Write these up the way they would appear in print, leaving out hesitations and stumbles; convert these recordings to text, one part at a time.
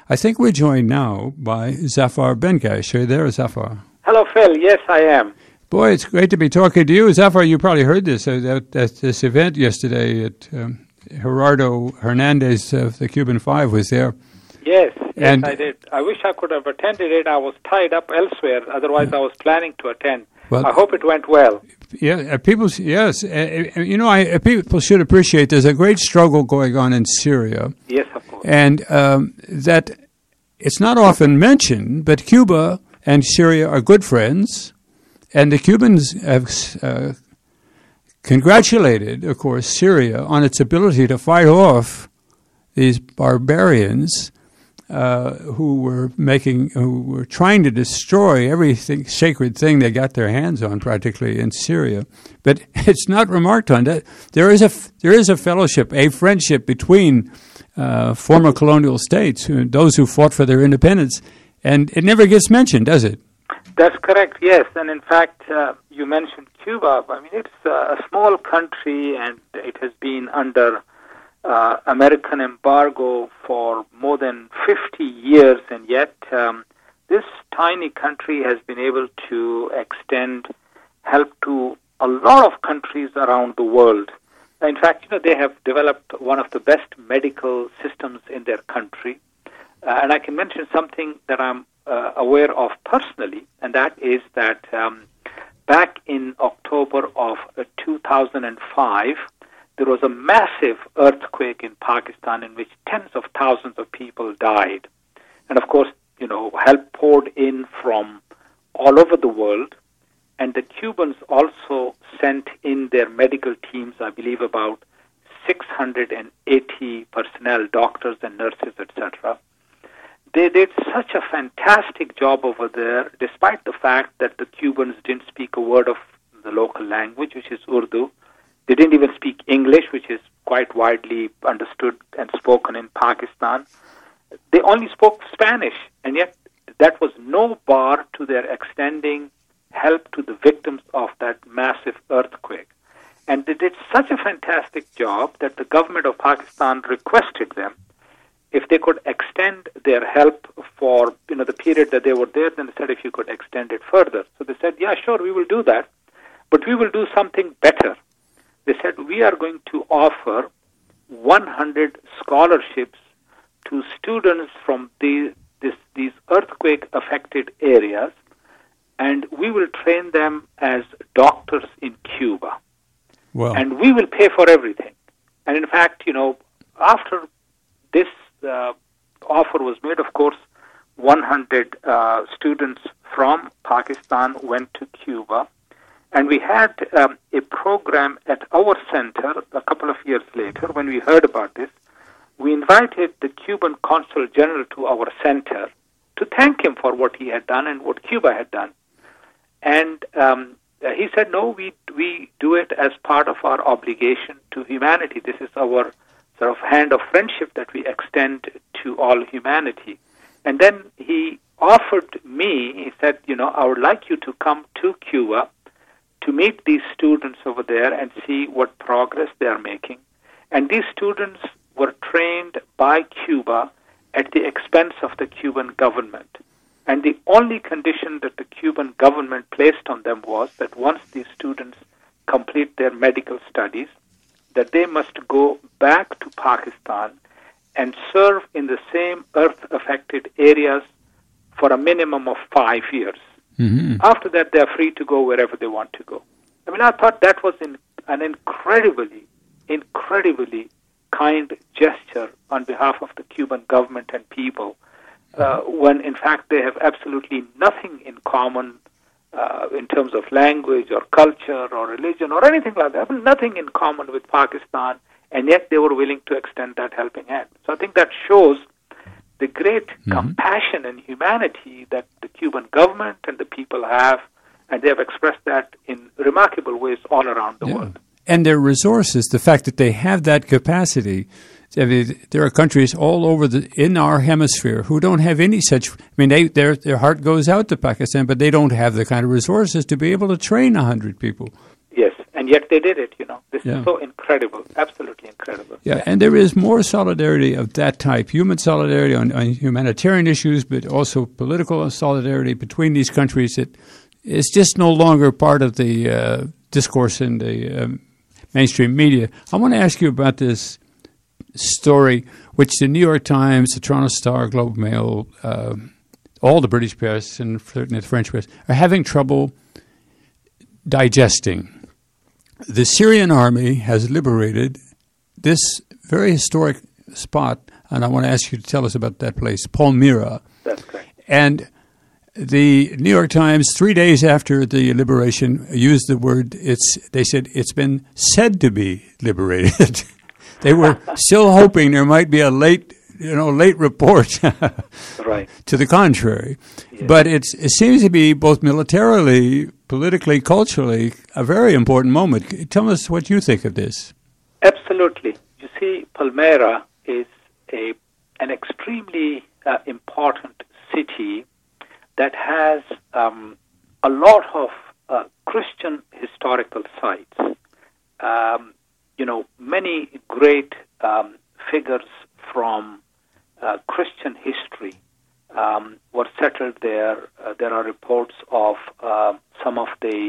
I think we're joined now by Zafar Bengash. Are you there, Zafar? Hello, Phil. Yes, I am. Boy, it's great to be talking to you. Zafar, you probably heard this at this event yesterday at Gerardo Hernandez of the Cuban Five was there. Yes, I did. I wish I could have attended it. I was tied up elsewhere. Otherwise, I was planning to attend. Well, I hope it went well. Yeah, people should appreciate there's a great struggle going on in Syria. Yes, of course. And that it's not often mentioned, but Cuba and Syria are good friends. And the Cubans have congratulated, of course, Syria on its ability to fight off these barbarians who were trying to destroy everything, sacred thing they got their hands on, practically in Syria. But it's not remarked on that there is a fellowship, a friendship between former colonial states, those who fought for their independence, and it never gets mentioned, does it? That's correct, yes. And in fact, you mentioned Cuba. I mean, it's a small country, and it has been under American embargo for more than 50 years, and yet this tiny country has been able to extend help to a lot of countries around the world. In fact, they have developed one of the best medical systems in their country. And I can mention something that I'm aware of personally, and that is that back in October of 2005, there was a massive earthquake in Pakistan in which tens of thousands of people died. And of course, help poured in from all over the world. And the Cubans also sent in their medical teams, I believe about 680 personnel, doctors and nurses, etc. They did such a fantastic job over there, despite the fact that the Cubans didn't speak a word of the local language, which is Urdu. They didn't even speak English, which is quite widely understood and spoken in Pakistan. They only spoke Spanish, and yet that was no bar to their extending help to the victims of that massive earthquake. And they did such a fantastic job that the government of Pakistan requested them if they could extend their help for the period that they were there. Then they said if you could extend it further. So they said, yeah, sure, we will do that, but we will do something better. They said, we are going to offer 100 scholarships to students from these earthquake-affected areas, and we will train them as doctors in Cuba. Wow. And we will pay for everything. And in fact, after this offer was made, of course, 100 students from Pakistan went to Cuba. And we had a program at our center a couple of years later. When we heard about this, we invited the Cuban Consul General to our center to thank him for what he had done and what Cuba had done. And he said, no, we do it as part of our obligation to humanity. This is our sort of hand of friendship that we extend to all humanity. And then he offered me, he said, I would like you to come to Cuba to meet these students over there and see what progress they are making. And these students were trained by Cuba at the expense of the Cuban government. And the only condition that the Cuban government placed on them was that once these students complete their medical studies, that they must go back to Pakistan and serve in the same earth-affected areas for a minimum of 5 years. Mm-hmm. After that, they are free to go wherever they want to go. I mean, I thought that was an incredibly kind gesture on behalf of the Cuban government and people, when in fact they have absolutely nothing in common in terms of language or culture or religion or anything like that. Nothing in common with Pakistan, and yet they were willing to extend that helping hand. So I think that shows the great compassion and humanity that the Cuban government and the people have, and they have expressed that in remarkable ways all around the world. And their resources, the fact that they have that capacity. I mean, there are countries all over in our hemisphere who don't have any such. I mean, their heart goes out to Pakistan, but they don't have the kind of resources to be able to train 100 people. Yes, and And yet they did it, This is so incredible, absolutely incredible. Yeah, and there is more solidarity of that type, human solidarity on humanitarian issues, but also political solidarity between these countries that is just no longer part of the discourse in the mainstream media. I want to ask you about this story, which the New York Times, the Toronto Star, Globe and Mail, all the British press and certainly the French press are having trouble digesting. The Syrian army has liberated this very historic spot, and I want to ask you to tell us about that place, Palmyra. That's correct. And the New York Times, 3 days after the liberation, used the word, they said it's been said to be liberated. They were still hoping there might be a late report right. to the contrary. Yes. But it seems to be both militarily, politically, culturally, a very important moment. Tell us what you think of this. Absolutely. You see, Palmyra is an extremely important city that has a lot of Christian historical sites. Many great figures from Christian history were settled there. There are reports of some of the,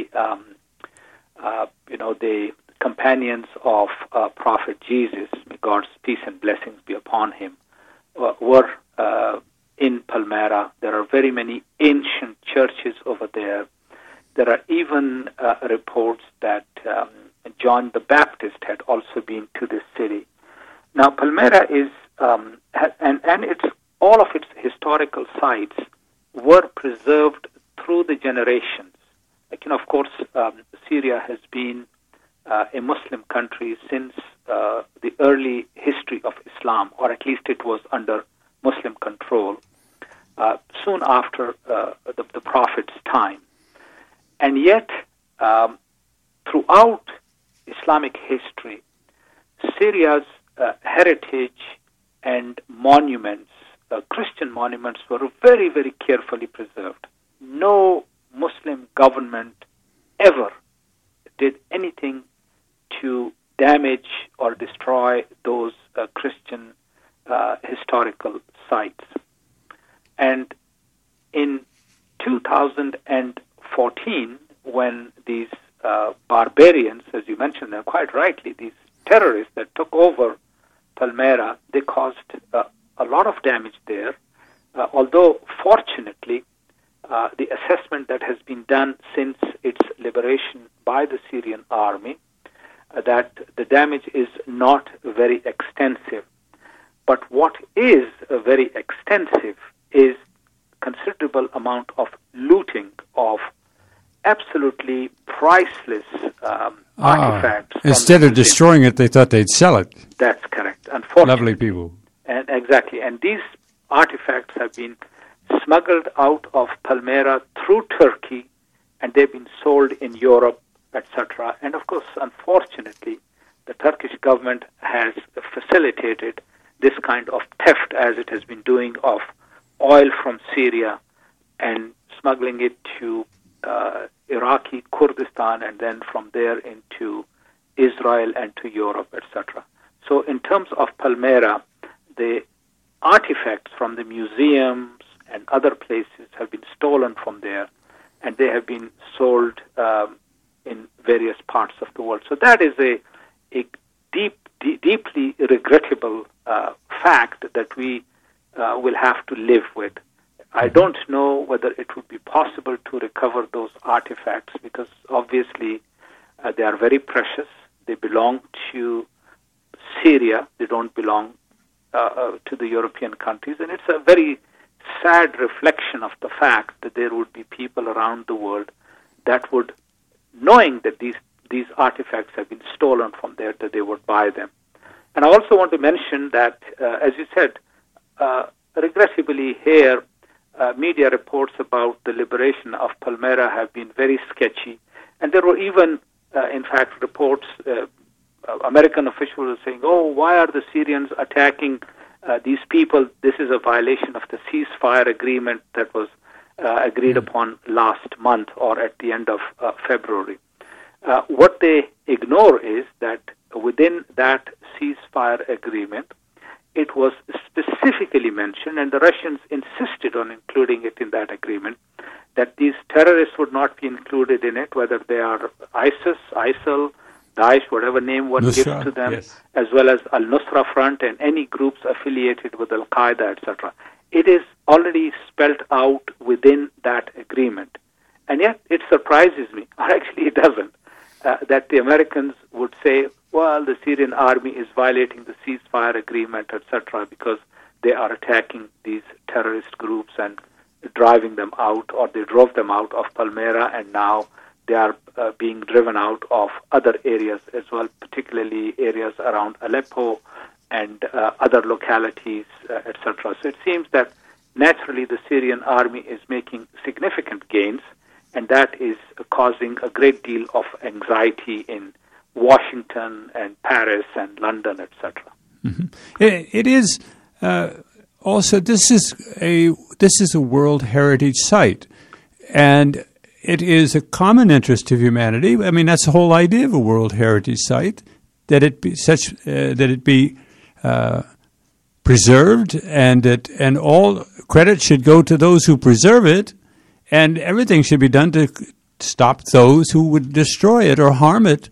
the companions of Prophet Jesus, may God's peace and blessings be upon him, were in Palmyra. There are very many ancient churches over there. There are even reports that John the Baptist had also been to this city. Now, Palmyra is, and it's all of its historical sites were preserved through the generations. Of course, Syria has been a Muslim country since the early history of Islam, or at least it was under Muslim control, soon after the Prophet's time. And yet, throughout Islamic history, Syria's heritage and monuments, Christian monuments, were very, very carefully preserved. No Muslim government ever did anything to damage or destroy those Christian historical sites. And in 2014, when these barbarians, as you mentioned them quite rightly, these terrorists that took over Palmyra, they caused a lot of damage there, although fortunately the assessment that has been done since its liberation by the Syrian army, that the damage is not very extensive. But what is very extensive is considerable amount of looting of absolutely priceless artifacts. Instead of destroying it, they thought they'd sell it. That's correct. Unfortunately. Lovely people. And exactly. And these artifacts have been smuggled out of Palmyra through Turkey, and they've been sold in Europe, etc. And of course, unfortunately, the Turkish government has facilitated this kind of theft, as it has been doing, of oil from Syria and smuggling it to Iraqi Kurdistan, and then from there into Israel and to Europe, etc. So in terms of Palmyra, the artifacts from the museums and other places have been stolen from there, and they have been sold in various parts of the world. So that is a deeply regrettable fact that we will have to live with. I don't know whether it would be possible to recover those artifacts, because obviously they are very precious. They belong to Syria. They don't belong to the European countries. And it's a very sad reflection of the fact that there would be people around the world that would, knowing that these artifacts have been stolen from there, that they would buy them. And I also want to mention that, as you said, regressively here, media reports about the liberation of Palmyra have been very sketchy. And there were even, in fact, reports, American officials were saying, why are the Syrians attacking these people? This is a violation of the ceasefire agreement that was agreed upon last month or at the end of February. What they ignore is that within that ceasefire agreement, it was specifically mentioned, and the Russians insisted on including it in that agreement, that these terrorists would not be included in it, whether they are ISIS, ISIL, Daesh, whatever name one gives to them, as well as Al-Nusra Front and any groups affiliated with Al-Qaeda, etc. It is already spelled out within that agreement. And yet it surprises me, or actually it doesn't, that the Americans would say, well, the Syrian army is violating the ceasefire agreement, etc., because they are attacking these terrorist groups and driving them out, or they drove them out of Palmyra, and now they are being driven out of other areas as well, particularly areas around Aleppo and other localities, etc. So it seems that naturally the Syrian army is making significant gains, and that is causing a great deal of anxiety in Washington and Paris and London, etc. Mm-hmm. It is also this is a World Heritage Site, and it is a common interest of humanity. I mean, that's the whole idea of a World Heritage Site, that it be preserved, and all credit should go to those who preserve it, and everything should be done to stop those who would destroy it or harm it.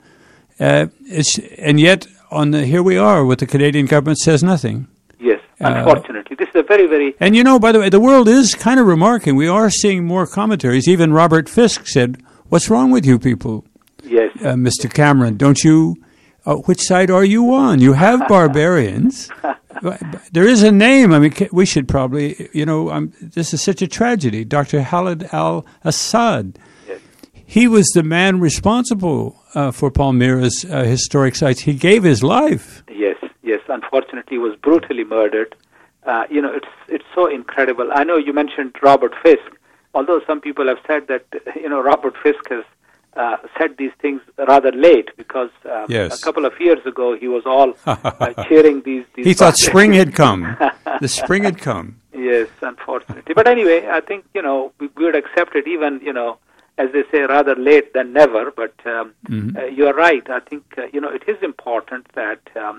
And yet, here we are, with the Canadian government says nothing. Yes, unfortunately. This is a very, very... And by the way, the world is kind of remarking. We are seeing more commentaries. Even Robert Fisk said, what's wrong with you people? Yes. Mr. Cameron, don't you... which side are you on? You have barbarians. There is a name. I mean, we should probably, this is such a tragedy. Dr. Khalid al-Assad. Yes. He was the man responsible for Palmyra's historic sites. He gave his life. Yes. Unfortunately, he was brutally murdered. It's so incredible. I know you mentioned Robert Fisk, although some people have said that, Robert Fisk has said these things rather late, because a couple of years ago he was all cheering these He thought spring had come. The spring had come. Yes, unfortunately. But anyway, I think, we would accept it even, as they say, rather late than never. But you're right. I think, it is important that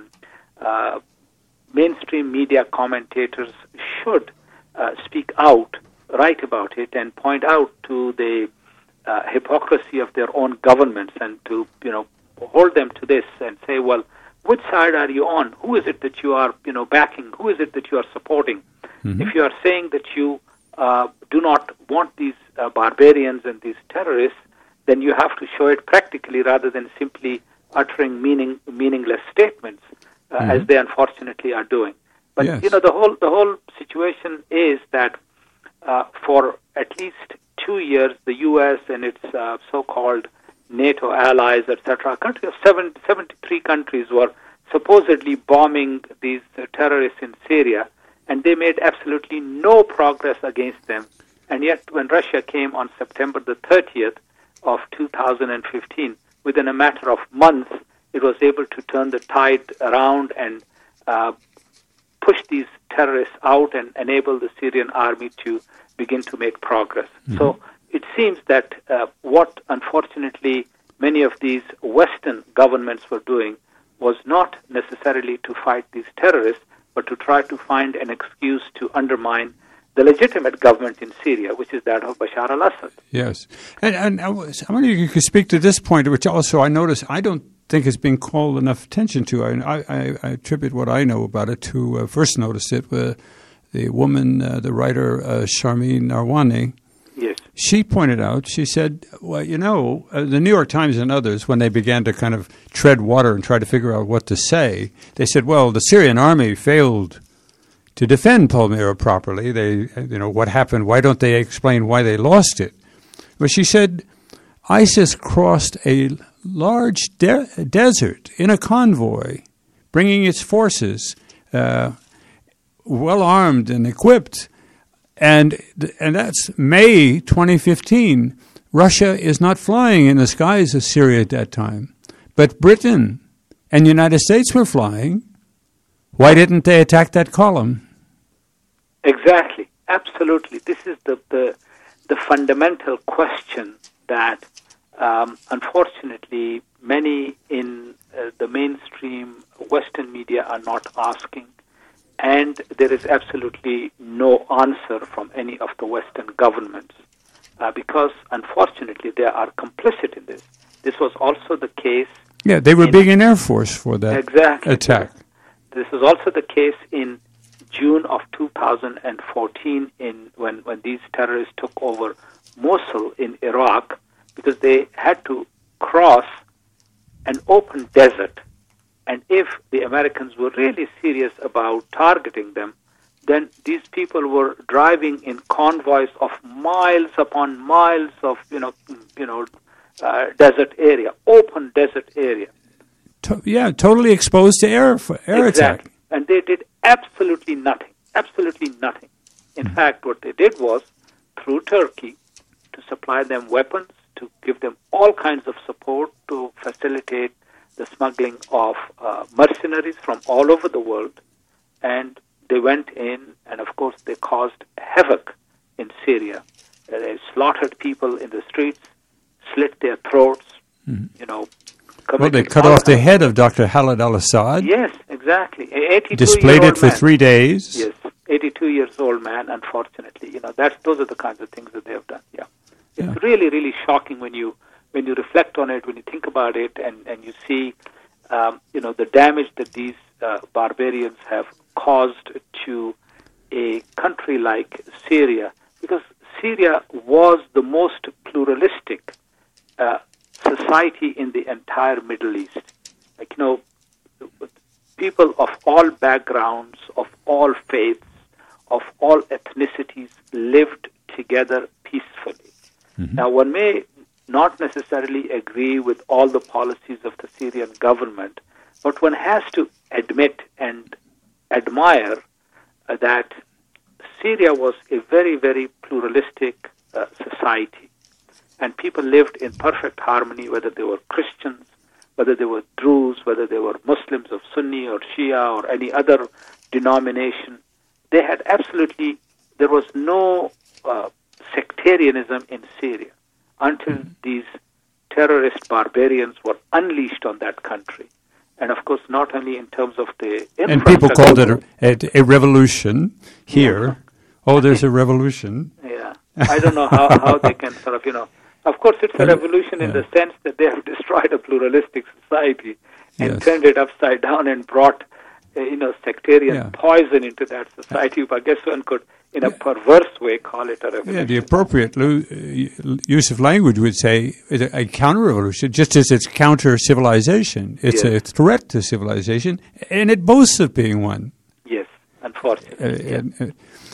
mainstream media commentators should speak out, write about it, and point out to the hypocrisy of their own governments, and to hold them to this and say, well, which side are you on? Who is it that you are backing? Who is it that you are supporting? Mm-hmm. If you are saying that you do not want these barbarians and these terrorists, then you have to show it practically rather than simply uttering meaningless statements, as they unfortunately are doing. But the whole situation is that for at least 2 years, the U.S. and its so-called NATO allies, etc., a country of 73 countries were supposedly bombing these terrorists in Syria, and they made absolutely no progress against them. And yet, when Russia came on September the 30th of 2015, within a matter of months, it was able to turn the tide around and push these terrorists out and enable the Syrian army to begin to make progress. Mm-hmm. So it seems that what, unfortunately, many of these Western governments were doing was not necessarily to fight these terrorists, but to try to find an excuse to undermine the legitimate government in Syria, which is that of Bashar al-Assad. Yes. And I wonder if you could speak to this point, which also I notice I don't think is being called enough attention to. I attribute what I know about it to first notice it with the woman, the writer Sharmeen Narwani. Yes. She pointed out, she said, well, the New York Times and others, when they began to kind of tread water and try to figure out what to say, they said, well, the Syrian army failed to defend Palmyra properly. They, what happened? Why don't they explain why they lost it? But she said, ISIS crossed a large desert in a convoy, bringing its forces, well armed and equipped, and that's May 2015. Russia is not flying in the skies of Syria at that time, but Britain and the United States were flying. Why didn't they attack that column? Exactly, absolutely. This is the fundamental question that Unfortunately, many in the mainstream Western media are not asking, and there is absolutely no answer from any of the Western governments because, unfortunately, they are complicit in this. This was also the case. Yeah, they were big in Air Force for that attack. This is also the case in June of 2014 when these terrorists took over Mosul in Iraq, because they had to cross an open desert. And if the Americans were really serious about targeting them, then these people were driving in convoys of miles upon miles of desert area, open desert area. Totally exposed to air attack. And they did absolutely nothing. In fact, what they did was, through Turkey, to supply them weapons, to give them all kinds of support, to facilitate the smuggling of mercenaries from all over the world. And they went in, and of course they caused havoc in Syria. They slaughtered people in the streets, slit their throats, Well, they cut off the head of Dr. Khalid al-Assad. Yes, exactly. Displayed it for 3 days. Yes, 82 years old man, unfortunately. Those are the kinds of things that they have done. Yeah. It's really, really shocking when you reflect on it, when you think about it, and you see, the damage that these barbarians have caused to a country like Syria, because Syria was the most pluralistic society in the entire Middle East. People of all backgrounds, of all faiths, of all ethnicities lived together peacefully. Mm-hmm. Now, one may not necessarily agree with all the policies of the Syrian government, but one has to admit and admire that Syria was a very, very pluralistic society. And people lived in perfect harmony, whether they were Christians, whether they were Druze, whether they were Muslims of Sunni or Shia or any other denomination. They had there was no sectarianism in Syria until these terrorist barbarians were unleashed on that country. And of course, not only in terms of the infrastructure. And people called it a revolution here. Yeah. Oh, there's a revolution. Yeah. I don't know how they can sort of, Of course, it's a revolution in the sense that they have destroyed a pluralistic society and turned it upside down and brought, sectarian poison into that society. But I guess one could, in a perverse way, call it a revolution. Yeah, the appropriate use of language would say a counter-revolution, just as it's counter-civilization. It's a threat to civilization, and it boasts of being one. Yes, unfortunately.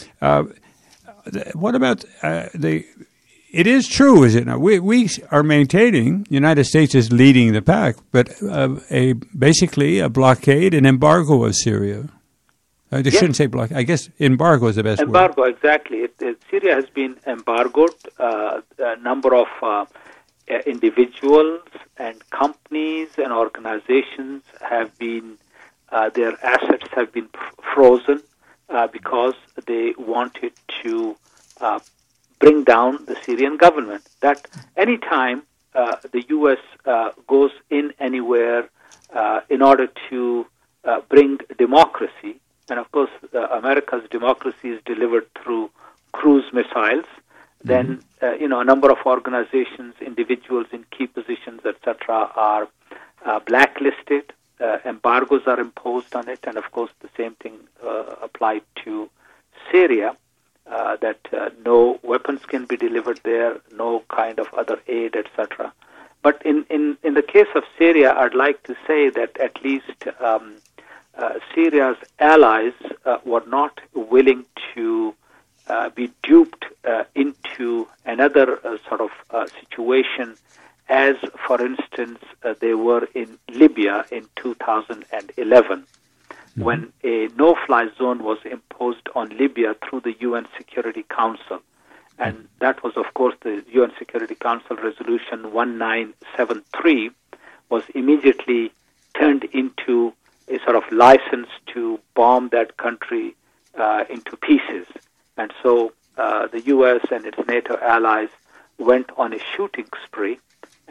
What about it is true, is it not? We are maintaining, the United States is leading the pack, but basically a blockade, an embargo of Syria. I shouldn't say blockade. I guess embargo is the best word. Embargo, exactly. Syria has been embargoed. A number of individuals and companies and organizations have been, their assets have been frozen because they wanted to bring down the Syrian government. That any time the U.S. goes in anywhere in order to bring democracy, and of course America's democracy is delivered through cruise missiles, then a number of organizations, individuals in key positions, etc., are blacklisted. Embargoes are imposed on it, and of course the same thing applied to Syria. That no weapons can be delivered there, no kind of other aid, etc. But in the case of Syria, I'd like to say that at least Syria's allies were not willing to be duped into another sort of situation, as, for instance, they were in Libya in 2011. When a no-fly zone was imposed on Libya through the UN Security Council. And that was, of course, the UN Security Council Resolution 1973 was immediately turned into a sort of license to bomb that country into pieces. And so the U.S. and its NATO allies went on a shooting spree,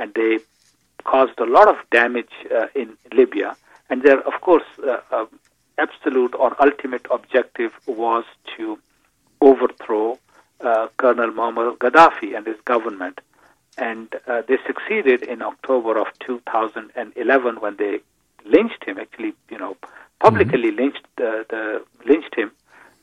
and they caused a lot of damage in Libya. And their, of course, absolute or ultimate objective was to overthrow Colonel Muammar Gaddafi and his government. And they succeeded in October of 2011 when they lynched him, actually, publicly lynched him.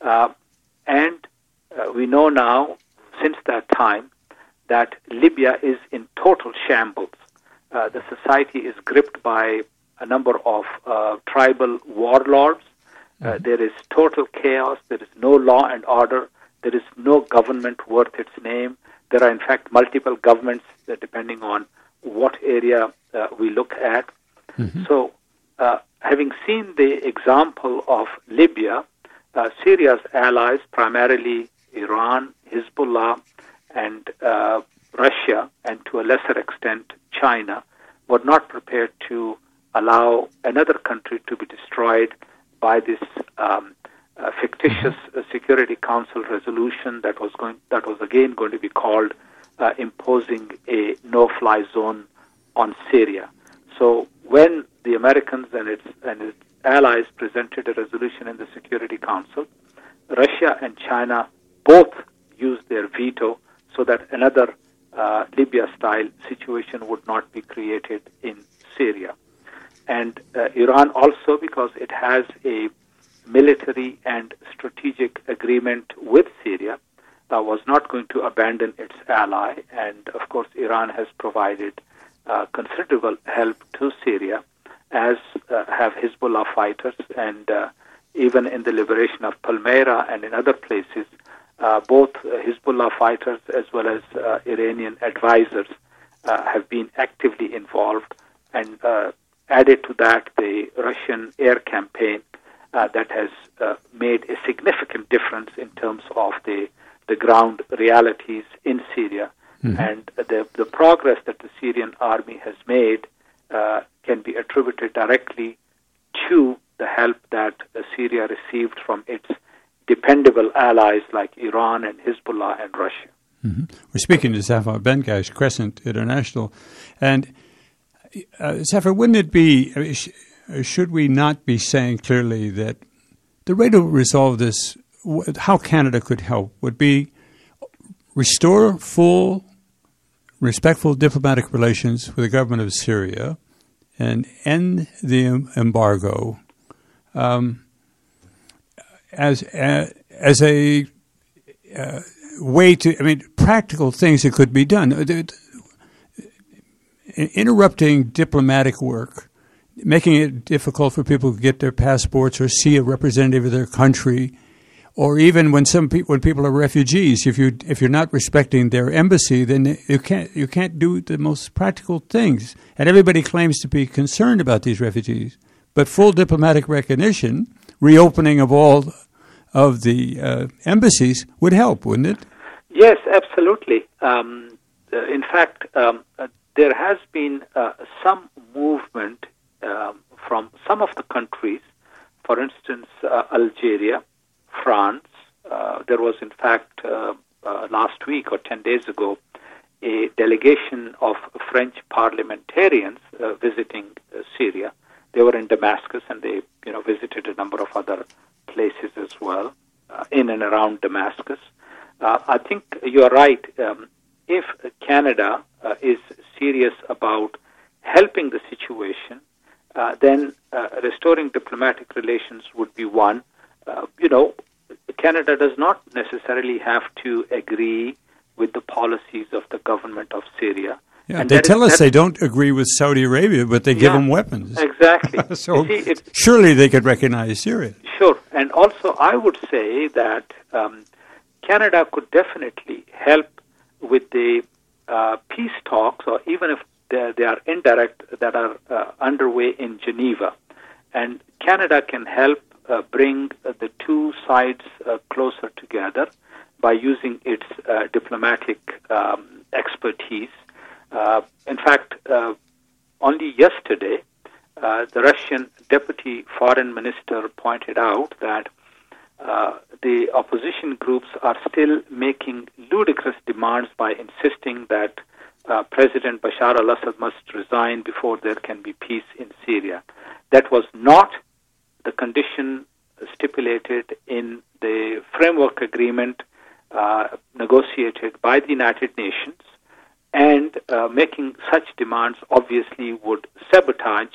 And we know now, since that time, that Libya is in total shambles. The society is gripped by a number of tribal warlords. There is total chaos. There is no law and order. There is no government worth its name. There are, in fact, multiple governments, depending on what area we look at. So, having seen the example of Libya, Syria's allies, primarily Iran, Hezbollah, and Russia, and to a lesser extent China, were not prepared to allow another country to be destroyed by this fictitious Security Council resolution that was again going to be called imposing a no-fly zone on Syria. So when the Americans and its allies presented a resolution in the Security Council, Russia and China both used their veto so that another Libya-style situation would not be created in Syria. And Iran also, because it has a military and strategic agreement with Syria, was not going to abandon its ally. And, of course, Iran has provided considerable help to Syria, as have Hezbollah fighters. And even in the liberation of Palmyra and in other places, both Hezbollah fighters as well as Iranian advisors have been actively involved. And added to that, the Russian air campaign that has made a significant difference in terms of the ground realities in Syria. And the progress that the Syrian army has made can be attributed directly to the help that Syria received from its dependable allies like Iran and Hezbollah and Russia. We're speaking to Zafar Bengash, Crescent International. And Zafar, wouldn't it be, should we not be saying clearly that the way to resolve this, how Canada could help, would be restore full, respectful diplomatic relations with the government of Syria and end the embargo as a way to, practical things that could be done. Interrupting diplomatic work, making it difficult for people to get their passports or see a representative of their country, or even when people are refugees, if you're not respecting their embassy, then you can't do the most practical things. And everybody claims to be concerned about these refugees, but full diplomatic recognition, reopening of all of the embassies would help, wouldn't it? Yes, absolutely. In fact, there has been some movement from some of the countries. For instance, Algeria, France. There was, in fact, last week or 10 days ago, a delegation of French parliamentarians visiting Syria. They were in Damascus, and they, visited a number of other places as well in and around Damascus. I think you are right. If Canada is serious about helping the situation, then restoring diplomatic relations would be one. Canada does not necessarily have to agree with the policies of the government of Syria. Yeah, they tell us they don't agree with Saudi Arabia, but they give them weapons. Exactly. So surely they could recognize Syria. Sure. And also I would say that Canada could definitely help with the peace talks, or even if they are indirect, that are underway in Geneva. And Canada can help bring the two sides closer together by using its diplomatic expertise. In fact, only yesterday, the Russian deputy foreign minister pointed out that the opposition groups are still making ludicrous demands by insisting that President Bashar al-Assad must resign before there can be peace in Syria. That was not the condition stipulated in the framework agreement negotiated by the United Nations, and making such demands obviously would sabotage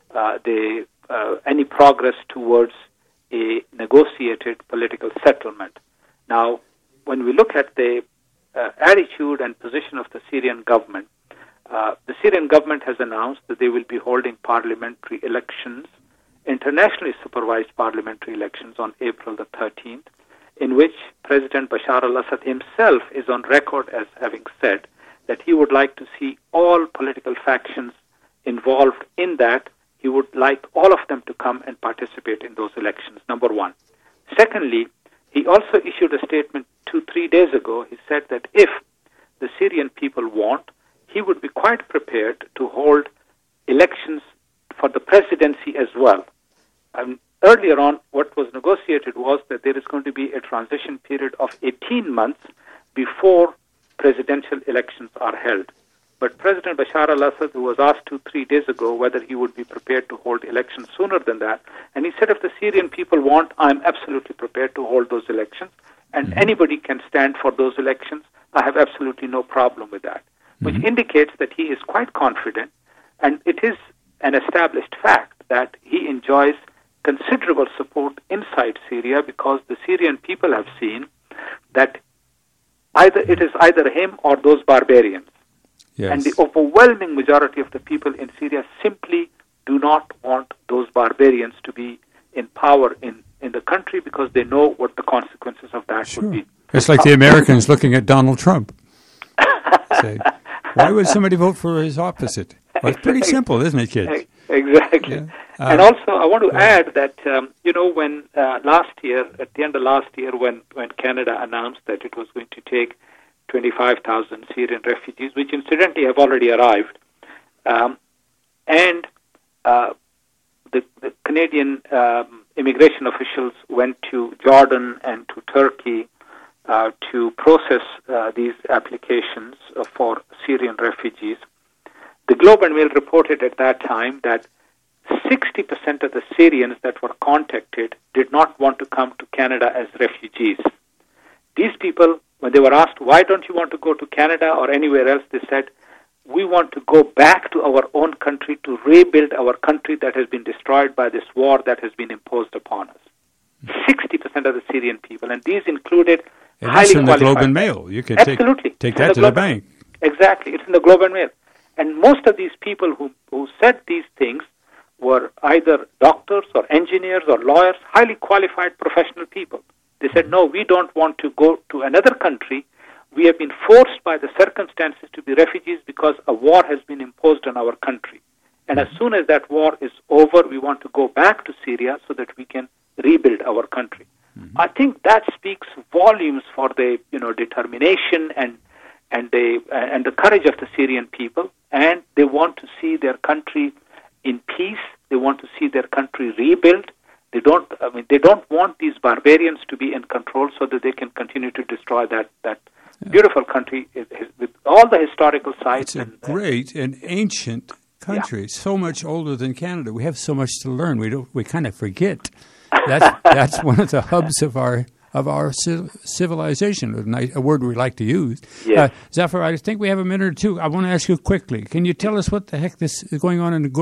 any progress towards a negotiated political settlement. Now, when we look at the attitude and position of the Syrian government, the Syrian government has announced that they will be holding parliamentary elections, internationally supervised parliamentary elections on April the 13th, in which President Bashar al-Assad himself is on record as having said that he would like to see all political factions involved in that. He would like all of them to come and participate in those elections, number one. Secondly, he also issued a statement 2-3 days ago. He said that if the Syrian people want, he would be quite prepared to hold elections for the presidency as well. Earlier on, what was negotiated was that there is going to be a transition period of 18 months before presidential elections are held. But President Bashar al-Assad, who was asked 2-3 days ago whether he would be prepared to hold elections sooner than that, and he said if the Syrian people want, I'm absolutely prepared to hold those elections, and anybody can stand for those elections. I have absolutely no problem with that, which indicates that he is quite confident, and it is an established fact that he enjoys considerable support inside Syria, because the Syrian people have seen that it is either him or those barbarians. Yes. And the overwhelming majority of the people in Syria simply do not want those barbarians to be in power in the country, because they know what the consequences of that would be. It's like the Americans looking at Donald Trump. Say, why would somebody vote for his opposite? Well, it's pretty simple, isn't it, kids? Exactly. Yeah. And also, I want to add that, when last year, at the end of last year, when Canada announced that it was going to take 25,000 Syrian refugees, which incidentally have already arrived, and the Canadian immigration officials went to Jordan and to Turkey to process these applications for Syrian refugees. The Globe and Mail reported at that time that 60% of the Syrians that were contacted did not want to come to Canada as refugees. These people, when they were asked, why don't you want to go to Canada or anywhere else, they said, we want to go back to our own country to rebuild our country that has been destroyed by this war that has been imposed upon us. 60% of the Syrian people, and these included and highly qualified. That's in the Globe and Mail. You can take that to the bank. Exactly. It's in the Globe and Mail. And most of these people who said these things were either doctors or engineers or lawyers, highly qualified professional people. They said, no, we don't want to go to another country. We have been forced by the circumstances to be refugees because a war has been imposed on our country. And as soon as that war is over, we want to go back to Syria so that we can rebuild our country. I think that speaks volumes for the determination and the courage of the Syrian people, and they want to see their country in peace. They want to see their country rebuilt. They don't want these barbarians to be in control so that they can continue to destroy that beautiful country with all the historical sites. It's a great and ancient country. Yeah. So much older than Canada. We have so much to learn. We kind of forget. That's one of the hubs of our civilization, a word we like to use. Yes. Zafar, I think we have a minute or two. I want to ask you quickly. Can you tell us what the heck this is going on in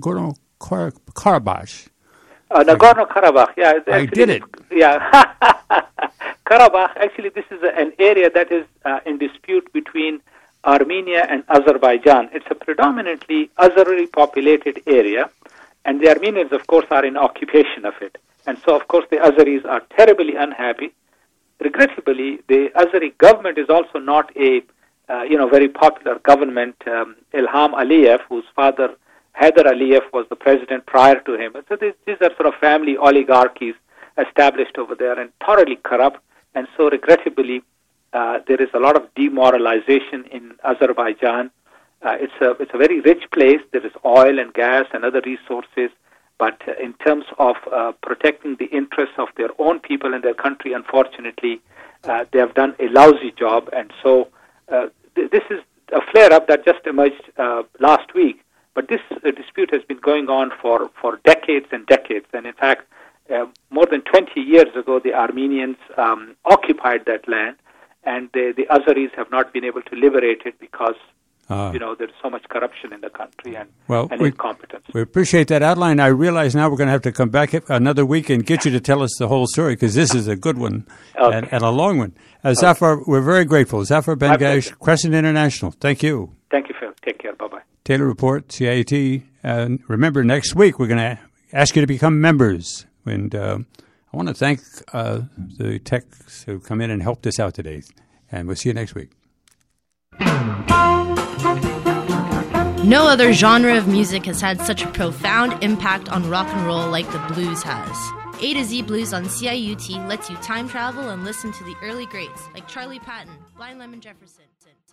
Nagorno-Karabakh? Nagorno-Karabakh, yeah. I did it. Yeah. Karabakh, actually, this is an area that is in dispute between Armenia and Azerbaijan. It's a predominantly Azeri-populated area, and the Armenians, of course, are in occupation of it. And so, of course, the Azeris are terribly unhappy. Regrettably, the Azeri government is also not a, very popular government. Ilham Aliyev, whose father, Heydar Aliyev, was the president prior to him. So these are sort of family oligarchies established over there and thoroughly corrupt. And so, regrettably, there is a lot of demoralization in Azerbaijan. It's a very rich place. There is oil and gas and other resources. But in terms of protecting the interests of their own people and their country, unfortunately, they have done a lousy job. And so this is a flare-up that just emerged last week. But this dispute has been going on for decades and decades. And in fact, more than 20 years ago, the Armenians occupied that land, and the Azeris have not been able to liberate it because there's so much corruption in the country and incompetence. We appreciate that outline. I realize now we're going to have to come back another week and get you to tell us the whole story, because this is a good one and a long one. Zafar, we're very grateful. Zafar Bengash, Crescent International. Thank you. Thank you, Phil. Take care. Bye-bye. Taylor Report, CIAT. And remember, next week we're going to ask you to become members. And I want to thank the techs who come in and helped us out today. And we'll see you next week. No other genre of music has had such a profound impact on rock and roll like the blues has. A to Z Blues on CIUT lets you time travel and listen to the early greats like Charlie Patton, Blind Lemon Jefferson.